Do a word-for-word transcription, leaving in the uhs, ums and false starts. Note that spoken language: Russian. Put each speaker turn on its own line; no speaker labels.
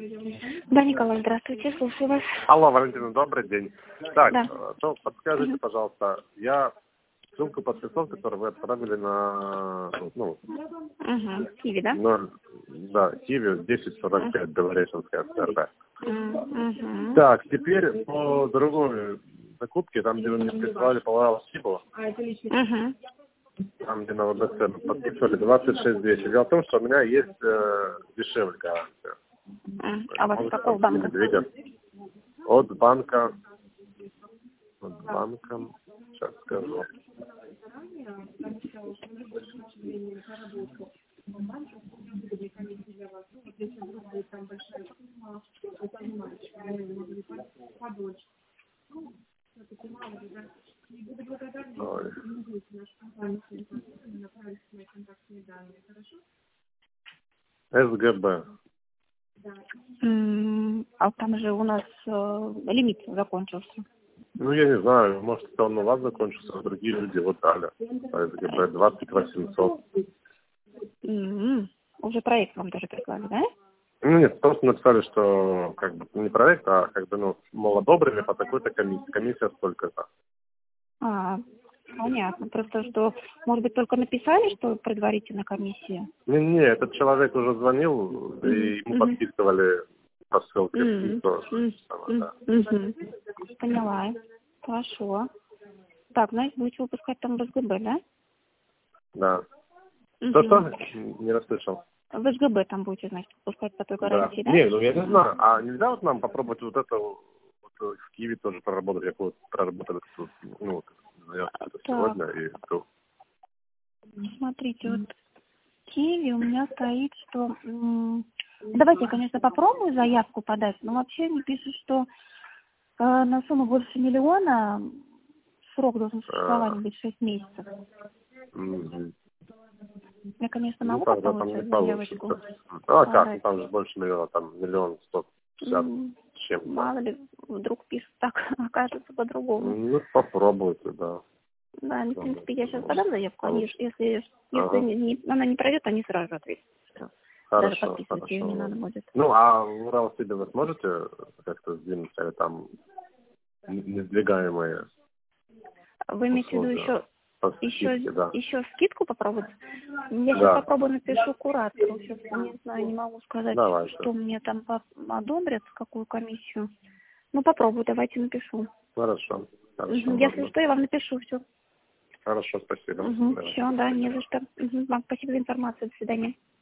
Да, Николай, здравствуйте, слушаю вас.
Алло, Валентина, добрый день. Так,
Да.
то подскажите,
Мгм.
пожалуйста, я ссылку подписал, которую вы отправили на, ну,
Угу. Киви, да?
на, да, Киви десять сорок пять, Белореченская СРБ.
Угу.
Так, теперь по другой закупке, там, где вы мне прислали по Сибу,
Угу.
там, где на ВБЦ подписывали двадцать шесть двести. Дело в том, что у меня есть э, дешевле гарантия.
А у вас
Может,
какого
там
банка?
не двигаться. От банка, от банка, сейчас скажу. Ой. СГБ.
М, А там же у нас э, лимит закончился.
Ну, я не знаю, может, это он у вас закончился, а другие люди вот дали. По СГБ двадцать восемьсот.
М, Уже проект вам даже прислали, да?
Ну, нет, просто написали, что как бы не проект, а как бы, ну, мол, одобрили по такой-то комиссии. Комиссия столько-то.
А, понятно. Просто что, может быть, только написали, что предварительно комиссия?
Не-не, этот человек уже звонил, и ему
Мгм.
подписывали по ссылке.
М,
Тоже,
м,
самое,
м,
да.
мгм. Поняла. Хорошо. Так, значит, будете выпускать там в СГБ, да?
Да.
Угу.
Что-что? Не расслышал.
В СГБ там будете, значит, выпускать по той
Да.
гарантии, да?
Не, ну я не знаю. А нельзя вот нам попробовать вот это вот э, в Киеве тоже проработать, как вот проработали тут, ну, вот, заявку это
Так,
сегодня и то.
смотрите, вот в Киеве у меня стоит, что... м, Давайте я, конечно, попробую заявку подать, но вообще они пишут, что э, на сумму больше миллиона срок должен
А,
существования быть шесть месяцев.
мгм.
Я, конечно,
Ну
могу
тогда там
попробовать
не
сейчас заявочку
получится. А как? Ну
подать.
там же больше миллиона, там миллион сто пятьдесят
М,
с чем-то.
Мало ли, вдруг пишут так, окажется по-другому.
Ну попробуйте, да.
Да, ну, в принципе,
Попробуйте,
я сейчас
может
подам заявку, они, ж-
получится.
если, если
Ага.
не, не- она не пройдет, они сразу ответят. Всё. Даже
Хорошо,
подписывать ее не
хорошо.
надо будет.
Ну, а в Урал-Сибе вы сможете как-то сдвинуть, или там н- недвигаемые
Вы имеете в виду
условия
еще,
по
еще,
скидке, да?
еще скидку попробовать? Я сейчас
Да,
попробую напишу куратору. Сейчас не знаю, не могу сказать,
давайте.
что мне там по- одобрят, какую комиссию. Ну, попробую, давайте напишу.
Хорошо, хорошо,
Мгм. Если
ладно.
что, я вам напишу все.
Хорошо, спасибо. Давайте.
Все, да, не за что. Мгм. Вам спасибо за информацию. До свидания.